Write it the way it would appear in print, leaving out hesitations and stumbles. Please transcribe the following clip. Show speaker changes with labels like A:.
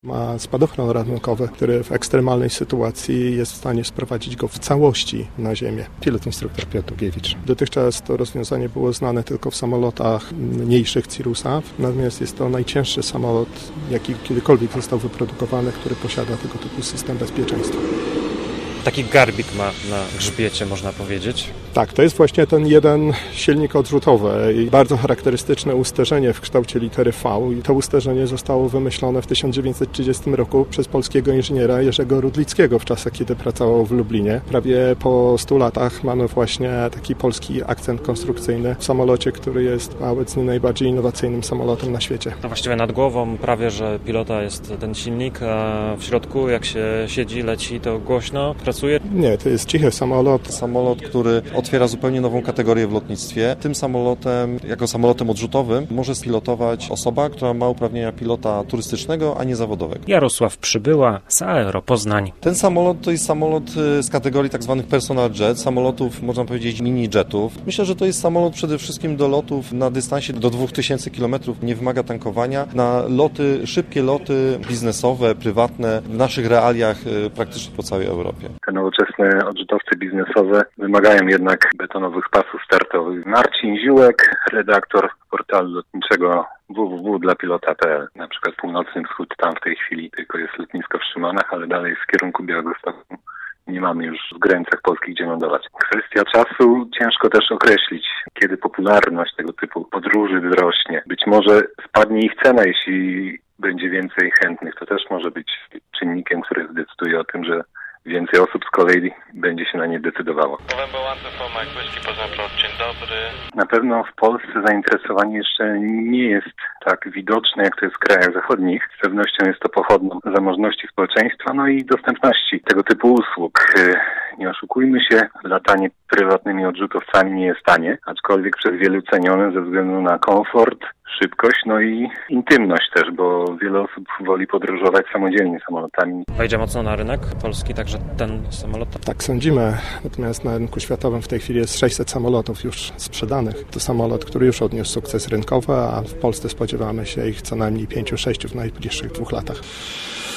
A: Ma spadochron ratunkowy, który w ekstremalnej sytuacji jest w stanie sprowadzić go w całości na ziemię. Pilot instruktor Piotr Długiewicz. Dotychczas to rozwiązanie było znane tylko w samolotach mniejszych Cirusa, natomiast jest to najcięższy samolot, jaki kiedykolwiek został wyprodukowany, który posiada tego typu system bezpieczeństwa.
B: Taki garbik ma na grzbiecie, można powiedzieć.
A: Tak, to jest właśnie ten jeden silnik odrzutowy i bardzo charakterystyczne usterzenie w kształcie litery V. I to usterzenie zostało wymyślone w 1930 roku przez polskiego inżyniera Jerzego Rudlickiego w czasach, kiedy pracował w Lublinie. Prawie po 100 latach mamy właśnie taki polski akcent konstrukcyjny w samolocie, który jest obecnie najbardziej innowacyjnym samolotem na świecie.
B: To właściwie nad głową prawie, że pilota jest ten silnik, a w środku jak się siedzi, leci, to głośno pracuje?
A: Nie, to jest cichy samolot.
C: Samolot, który otwiera zupełnie nową kategorię w lotnictwie. Tym samolotem, jako samolotem odrzutowym, może spilotować osoba, która ma uprawnienia pilota turystycznego, a nie zawodowego.
B: Jarosław Przybyła z Aero Poznań.
C: Ten samolot to jest samolot z kategorii tzw. personal jet, samolotów, można powiedzieć, mini-jetów. Myślę, że to jest samolot przede wszystkim do lotów na dystansie do 2000 km, nie wymaga tankowania. Na loty, szybkie loty biznesowe, prywatne, w naszych realiach praktycznie po całej Europie.
D: Te nowoczesne odrzutowce biznesowe wymagają jednak betonowych pasów startowych. Marcin Ziółek, redaktor portalu lotniczego www.dlapilota.pl. Na przykład północny wschód, tam w tej chwili tylko jest lotnisko w Szymanach, ale dalej w kierunku Białegostoku nie mamy już w granicach Polski gdzie lądować. Kwestia czasu ciężko też określić, kiedy popularność tego typu podróży wzrośnie. Być może spadnie ich cena, jeśli będzie więcej chętnych. To też może być czynnikiem, który zdecyduje o tym, że więcej osób z kolei będzie się na nie decydowało.
E: Dzień dobry.
D: Na pewno w Polsce zainteresowanie jeszcze nie jest tak widoczne, jak to jest w krajach zachodnich. Z pewnością jest to pochodną zamożności społeczeństwa, no i dostępności tego typu usług. Nie oszukujmy się, latanie prywatnymi odrzutowcami nie jest tanie, aczkolwiek przez wielu cenione ze względu na komfort, szybkość, no i intymność też, bo wiele osób woli podróżować samodzielnie samolotami.
B: Wejdzie mocno na rynek polski, także ten samolot?
A: Tak sądzimy, natomiast na rynku światowym w tej chwili jest 600 samolotów już sprzedanych. To samolot, który już odniósł sukces rynkowy, a w Polsce spodziewamy się ich co najmniej 5-6 w najbliższych 2 latach.